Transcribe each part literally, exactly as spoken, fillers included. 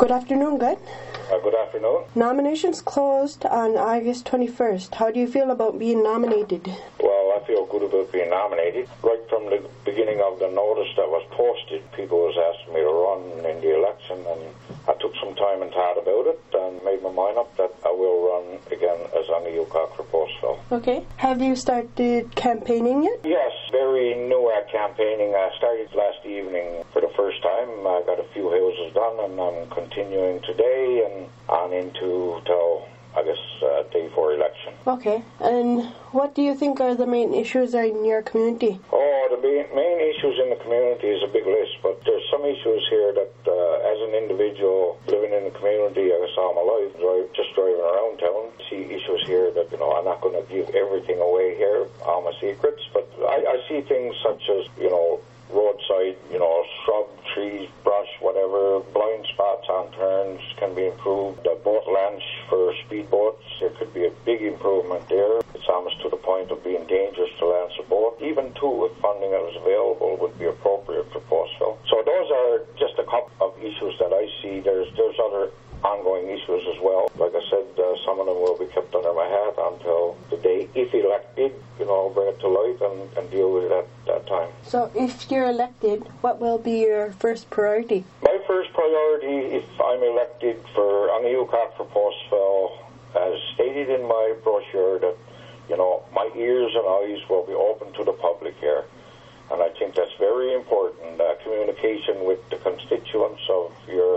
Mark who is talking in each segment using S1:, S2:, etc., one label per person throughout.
S1: Good afternoon, Glenn.
S2: Uh, good afternoon.
S1: Nominations closed on August twenty-first. How do you feel about being nominated?
S2: Well, I feel good about being nominated. Right from the beginning of the notice that was posted, people was asking me to run in the election, and I took some time and thought about it and made my mind up that I will run again as on the Yukon for Postville.
S1: Okay. Have you started campaigning yet?
S2: Yes, very new at campaigning. I started last evening for the first time. I got a few houses done, and I'm continuing today and on into till I guess uh, day four election.
S1: Okay. And what do you think are the main issues in your community?
S2: Oh, the main, main issues in the community is a big list, but there's some issues here that uh, as an individual living in the community, I guess all my life, drive, just driving around town, see issues here that, you know, I'm not going to give everything away here, all my secrets, but I, I see things such as, you know, roadside, you know, shrub, trees, brush, whatever, blind spots on turns can be improved. The boat launch for speedboats, there could be a big improvement there. It's almost to the point of being dangerous to launch a boat. Even too, if funding that was available would be appropriate for Postville. So those are just a couple of issues that I see. There's there's other ongoing issues as well. Like I said, uh, some of them will be kept under my hat until the day, if elected, you know, bring it to light and, and deal with it at that time.
S1: So if you're elected, what will be your first priority?
S2: My first priority, if I'm elected for on the Yukon for Postville, as stated in my brochure, that, you know, my ears and eyes will be open to the public here. And I think that's very important, uh, communication with the constituents of your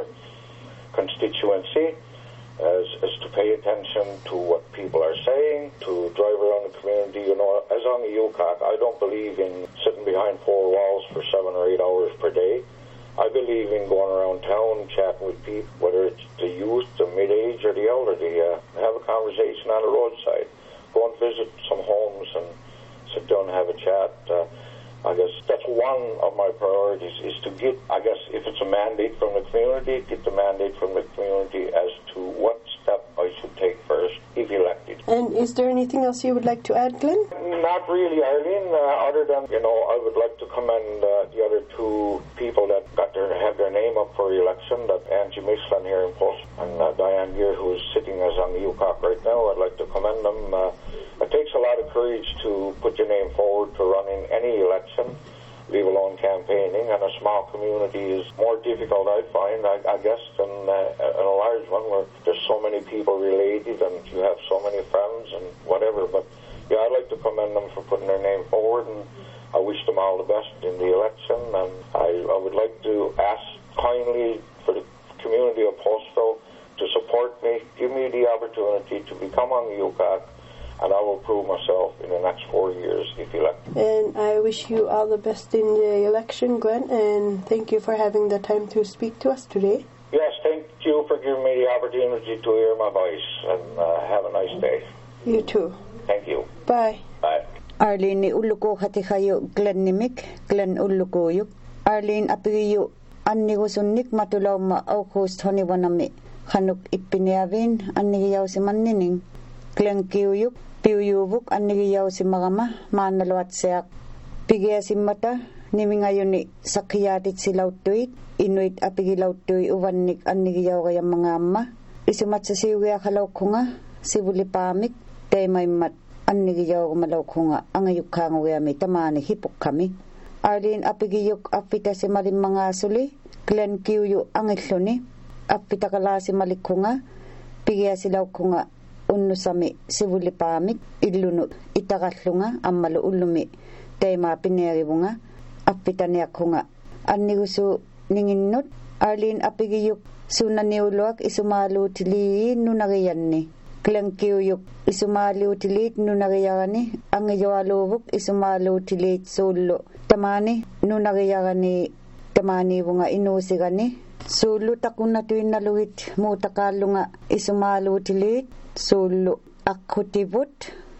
S2: constituency, as, as to pay attention to what people are saying, to drive around the community. You know, as on the Yukon, I don't believe in sitting behind four walls for seven or eight hours per day. I believe in going around town, chatting with people, whether it's the youth, the mid-age, or the elderly, uh, have a conversation on the roadside, go and visit some homes and sit down and have a chat. Uh, I guess that's one of my priorities, is to get, I guess, if it's a mandate from the community, get the mandate from the community as to what step I should take first, if elected.
S1: And is there anything else you would like to add, Glenn?
S2: Not really, Arlene, uh, other than, you know, I would like to commend uh, the other two people that got their, have their name up for election, that Angie Michelin here in Post, and uh, Diane Gear, who is sitting as on the Yukon right now. I'd like to commend them. Uh, it takes a lot of courage to put your name forward to run in any election, leave alone campaigning, and a small community is more difficult, I find, I, I guess, than uh, a large one where there's so many people related and you have so many friends and whatever. But yeah, I'd like to commend them for putting their name forward, and I wish them all the best in the election. And I, I would like to ask kindly for the community of Postville to support me, give me the opportunity to become on the Yukon, and I will prove myself in the next four years if elected.
S1: And I wish you all the best in the election, Glenn, and thank you for having the time to speak to us today.
S2: Yes, thank you for giving me the opportunity to hear my voice, and uh, have a nice day.
S1: You too.
S2: Thank you.
S1: Bye.
S2: Bye.
S3: Arlene uluko hati kayo Glenn nimik, Glenn uluko yuk. Arlene apigiyo annigusunnik matulaw ma August honiwanami. Hanuk ipiniavin annigiyaw si mannining. Glenn kiyuyuk. Piyuyubuk annigiyaw si magama manalawat siyak. Pigya si mata nimingayon ni sakyatit si lautuit. Inuit apigi lautuit uwannik annigiyaw kaya mga ama. Isumat sa siwaya kalaw ko nga si bulipamik. Tay may mat annigiyaw kumalaw ko nga ang ayukang uyami tamani hipok kami. Arlene apigiyuk apita si maling mga suli. Glenn kiyuyu ang isluni. Apita kala si malik ko nga. Pigya silaw ko nga. Unnusami sivulipamik ilunu itakaslunga ammalu ulumi tema pineribunga appitaniak hunga annigusu ninginnut Arlene apigiyuk sunaniuluak isumalu tili nunariyanni Glenkiyuyuk isumalu tili nunariyani angiyawalubuk isumalu tili sullu tamani nunariyani tamani bunga inusigani sullu takunatuin naluit mutakalunga isumalu tili sullu akutibut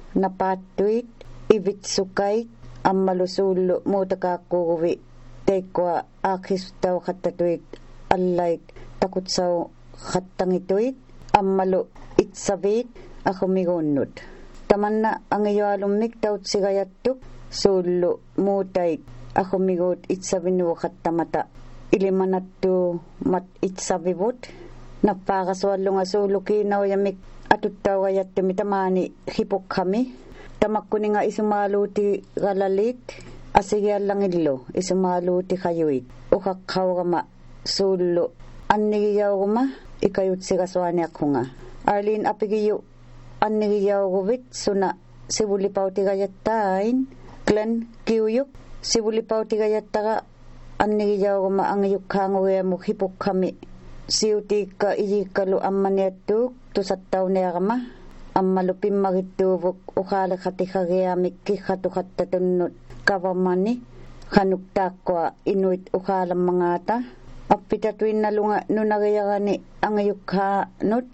S3: napatuit ibit sukait ammalu sullu mutakakuwi tekwa akhistaw khatatuit allait takutsaw khattangituit ammalu itsabit akumigunnud tamanna angiyalumnik taut sigayattuk sullu mutait akumigut itsabinu khattamata ilimanattu mat itsabibut Nappaakasuallunga suulukinaw yamik atuttawayatmi tamani hipokkami. Tamakkuninga isumaluuti galalit asigiallangillu isumaluuti kayuit. Ukakkawgama suullu annigiyawguma ikayutsigaswaaniakkunga. Arlene apigiyu annigiyawguvit suna sivulipautigayattain Glenn kiuyuk sivulipautigayataga annigiyawguma angiyukkaanguyamu hipokkami. Siutikka iyikkalu ammaniattuuk tusattauneagama ammalu pimmagittuuvuk uqaalaqatikagiamik kihatuqattatunnut kavamani qanuktaaqqa inuit uqaalammangaata appitatuinnalunga nunagiyagani angiyukkaanut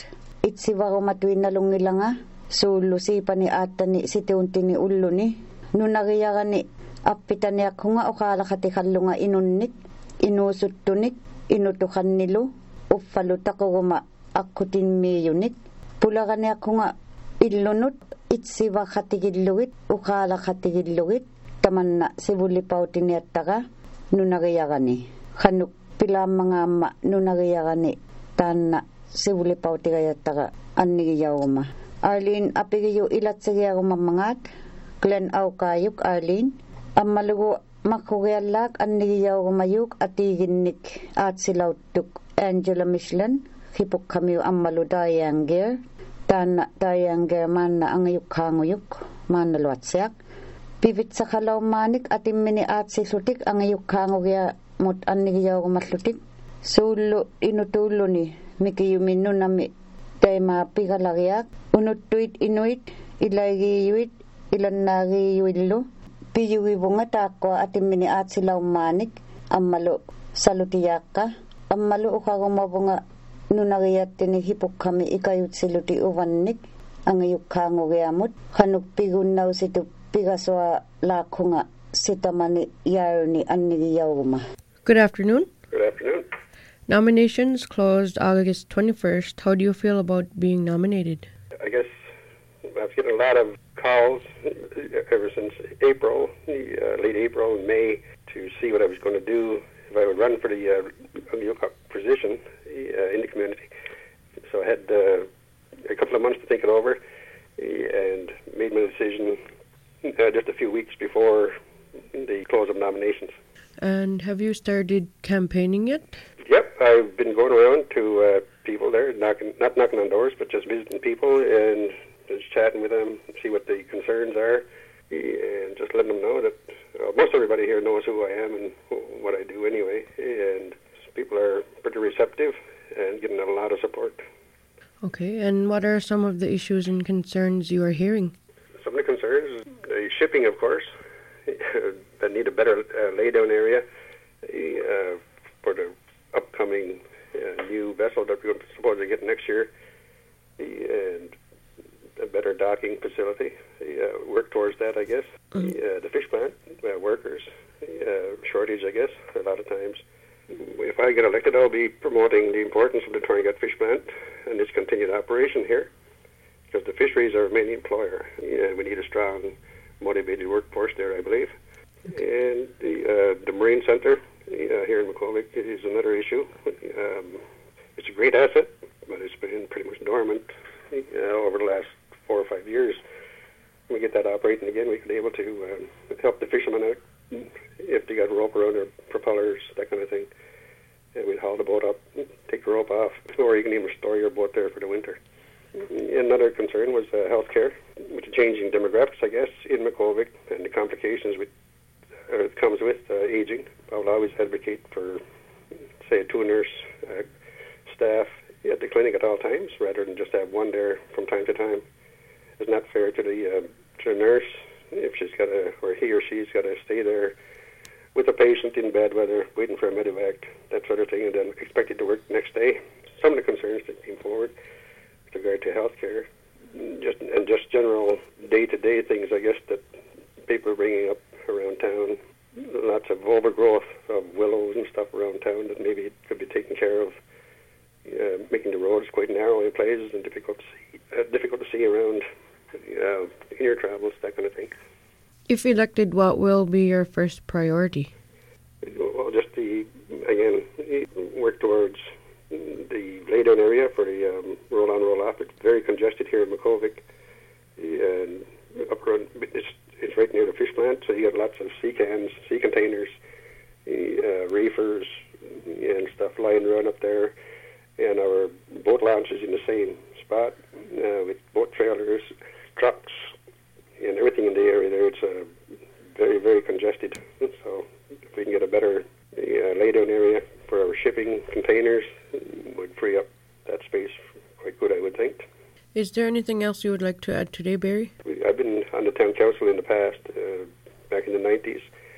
S3: itsivarumatuinnalungilanga suullu siipani aattani situuntini ulluni nunagiyagani appitaniakkunga uqaalaqatikallunga inunnik inuusuttunik inutuqannilu uffalu taquguma akkutinmiyunik pulaganiakkunga illunut itsivaqatigillugit uqaalaqatigillugit tamanna sivulipautiniattaga nunagiyagani qanuk pilaammangaamma nunagiyagani taanna sivulipautigayataga annigiyawguma. Arlene apigiyu ilatsigiagumammangaat Glenn aukaayuk Arlene ammalugu makkugiallaak annigiyawgumayuk atiiginnik aatsilauttuk Angela Michelin hipokkamiu ammalu Diane taanna Diane maanna angiyukkaanguyuk maanna luatsiak pivitsaqalaummaanik atimmini aatsilutik angiyukkaangugia mut annigiyawgumallutik suullu inutuulluni mikiyuminnunami taima pigalagiak unuttuit inuit ilaigiyuit ilannaagiyuillu piyugivunga taaqqa atimmini aatsilaumaanik ammalu salutiyaaqqa ammalu uqagumavunga nunagiyattini hipokkami ikayutsiluti uvannik angiyukkaangugiamut qanuk pigunnausitu pigasua laakkunga sitamani yaaruni annigiyawguma.
S4: Good afternoon.
S5: Good afternoon.
S4: Nominations closed August twenty-first. How do you feel about being nominated?
S5: I guess I've getting a lot of calls ever since April, uh, late April and May, to see what I was going to do if I would run for the uh, position uh, in the community. So I had uh, a couple of months to think it over and made my decision uh, just a few weeks before the close of nominations.
S4: And have you started campaigning yet?
S5: Yep, I've been going around to uh, people there, knocking, not knocking on doors, but just visiting people and just chatting with them, see what the concerns are, and just letting them know that uh, most everybody here knows who I am and what I do anyway, and people are pretty receptive and getting a lot of support.
S4: Okay, and what are some of the issues and concerns you are hearing?
S5: Some of the concerns, the shipping, of course, that need a better uh, laydown area uh, for the upcoming uh, new vessel that we're supposed to get next year, and a better docking facility. Uh, work towards that, I guess. Mm-hmm. Uh, the fish plant, uh, workers, uh, shortage, I guess, a lot of times. If I get elected, I'll be promoting the importance of the Torngat fish plant and its continued operation here, because the fisheries are our main employer. Yeah, we need a strong, motivated workforce there, I believe. And the uh, the Marine Center uh, here in Makkovik is another issue. Um, it's a great asset, but it's been pretty much dormant uh, over the last four or five years. When we get that operating again, we could be able to uh, help the fishermen out if they got rope around their propellers, that kind of thing. And we'd haul the boat up, take the rope off, or you can even store your boat there for the winter. Another concern was uh, health care, with the changing demographics, I guess, in Makkovik, and the complications with uh, comes with uh, aging. I would always advocate for, say, a two-nurse uh, staff at the clinic at all times, rather than just have one there from time to time. It's not fair to the uh, to the nurse if she's got to, or he or she's got to stay there with a patient in bad weather, waiting for a medevac, that sort of thing, and then expected to work the next day. Some of the concerns that came forward with regard to health care, just, and just general day-to-day things, I guess, that people are bringing up around town. Lots of overgrowth of willows and stuff around town that maybe it could be taken care of, uh, making the roads quite narrow in places and difficult to see, uh, difficult to see around uh, in your travels, that kind of thing.
S4: If elected, what will be your first priority?
S5: Well, just the, again, work towards the laydown area for the um, roll-on, roll-off. It's very congested here in Makkovik. And up around, it's, it's right near the fish plant, so you got lots of sea cans, sea containers, uh, reefers, and stuff lying around up there. And our boat launch is in the same spot uh, with boat trailers, trucks, and everything in the area there. It's uh, very, very congested. So if we can get a better uh, laydown area for our shipping containers, it would free up that space quite good, I would think.
S4: Is there anything else you would like to add today, Barry?
S5: I've been on the town council in the past, uh, back in the nineties,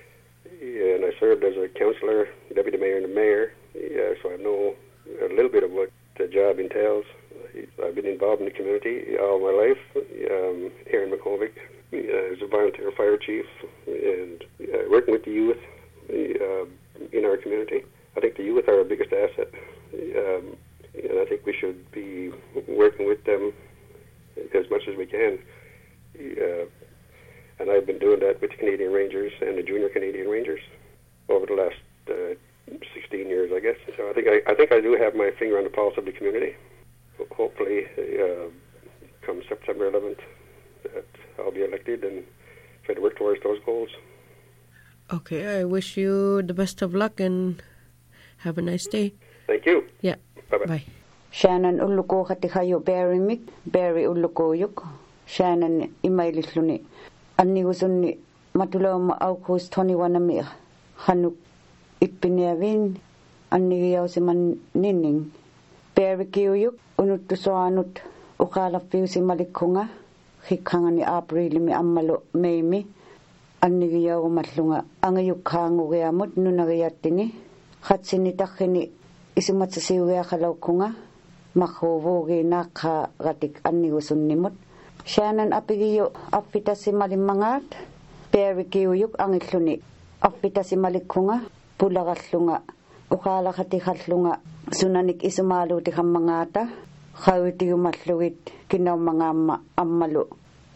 S5: and I served as a councillor, deputy mayor, and the mayor, yeah, so I know a little bit of what the job entails. I've been involved in the community all my life, um, here in Makkovik, uh, as a volunteer fire chief, and uh, working with the youth uh, in our community. I think the youth are our biggest asset, um, and I think we should be working with them as much as we can. Uh, and I've been doing that with the Canadian Rangers and the Junior Canadian Rangers over the last uh, sixteen years, I guess. So I think I, I think I do have my finger on the pulse of the community. Hopefully, uh, come September eleventh, that I'll be elected and try to work towards those goals.
S4: Okay, I wish you the best of luck and have a nice day.
S5: Thank you.
S4: Yeah.
S5: Bye-bye.
S4: Bye.
S3: Shannon ulluko khatihayo Barry Mick, Barry ullukoyuk, Shannon imailisluni. Annigusunni matulama August twenty-one hanuk ippineavin annigiyausiman ninning. Barry kiyuyuk unuttusoanut uqalaffiusi malikkunga hikkangani April mi ammalo meimi annigiyaugumallunga angayukkaangugiamut nunagiyattini khatsini takhini isumatsasiugiaqalaukunga makhuvugi nakha gatik annigusunnimut Shannon apigiyo affitasi malimmangaat Barry kiyuyuk angilluni affitasi malikkunga pulagallunga uqalakhatikhallunga sunanik isumaaluuti hammangaata khawitiyumallugit kinaumangaamma ammalu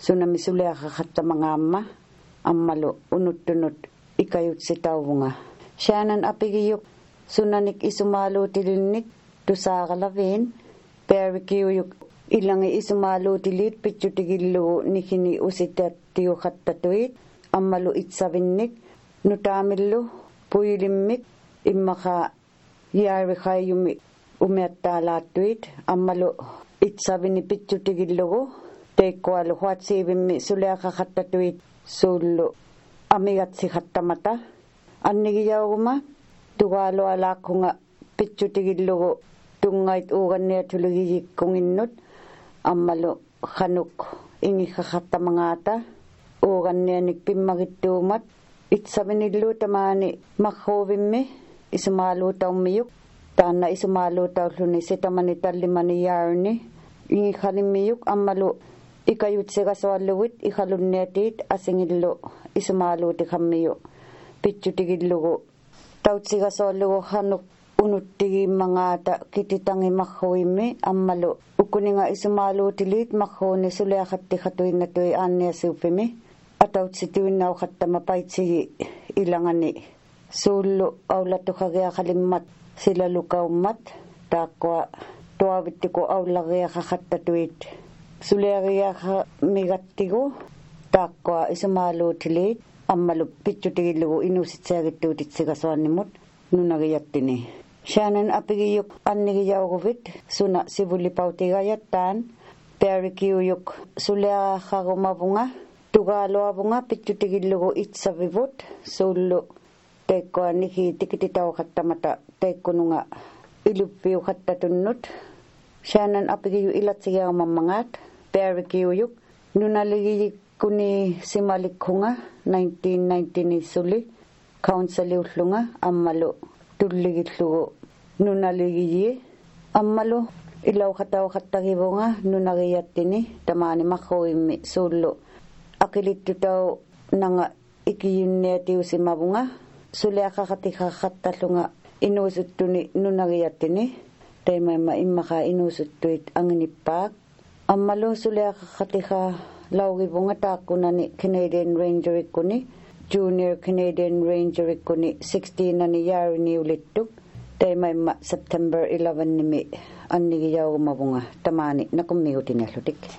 S3: sunamisuleaqaqattamangaamma ammalu unuttunut ikayutsitauvunga Shannon apigiyuk sunanik isumaaluutilinnik tusaaqalavin Barry kiyuyuk ilangi isumaaluutilit pitchutigillugu nikini usitatiuqattatuit ammalu itsavinnik nutaamillu puyilimmik immaqa yaariqayumi umiattaalaattuit ammalu itsavini pitchutigillugu teikkualu huatsiivimmi suleaqaqattatuit suullu amigatsiqattamata annigiyauguma tugaalualaaqkunga pitchutigillugu tungait uuganniatulugiyikkunginnut ammalu khanuk ingiqaqattamangaata uugannianik pimmagittuumat itsavinillu tamaani makhuuvimmi isumaaluutaummiyuk taanna isumaaluutaulluni sitamani tallimani yaarni ingiqalimmiyuk ammalu ikayutsiqasuallugut iqalunniatiit asingillu isumaaluutiqammiyu pitchutigillugu tautsiqasuallugu hanuk unuttigiimmangaata kititangi makhuimmi ammalu ukuninga isumaaluutilit makhuuni suleaqattiqatuinnatui aanniasuuppimi atautsituinnauqattama paitsigi ilangani suullu aulatuqagiaqalimmat silalukaummat taaqqua tuavittiku aulagiaqaqattatuit suleagiaqamigattigu taaqqua isumaaluutilit ammalu pitchutigillugu inusitsiagittuutitsiqasuannimut nunagiyattini Shannon apigiyuk annigiyauguvit suna sivulipautigaayattaan Barry kiyuyuk suleaqaqumavunga tugaaluavunga pitchutigillugu itsavivut suullu teikkua niki tikititauqattamata teikkununga iluppiuqattatunnut Shannon apigiyu ilatsigiaumammangaat Barry kiyuyuk nunaligiyikkuni simalikkunga nineteen ninety suli counciliullunga ammalu tulligillugu nunaligiyi ammalu ilauqatauqattagivunga nunagiyattini tamaani makhuimmi suullu aqilittutau nanga ikiyunniatiusimavunga suleaqaqatiqaqattallunga inuusuttuni nunagiyattini taimaima immaqa inuusuttuit anginippaak ammalu suleaqaqatiqa laugivunga taakkunani Canadian Ranger ikkuni Junior Canadian Ranger ikkuni sixteen ani yaariniulittuk Day may September eleventh nimi annigi yaw mabunga tamani nakumiutin yaludik.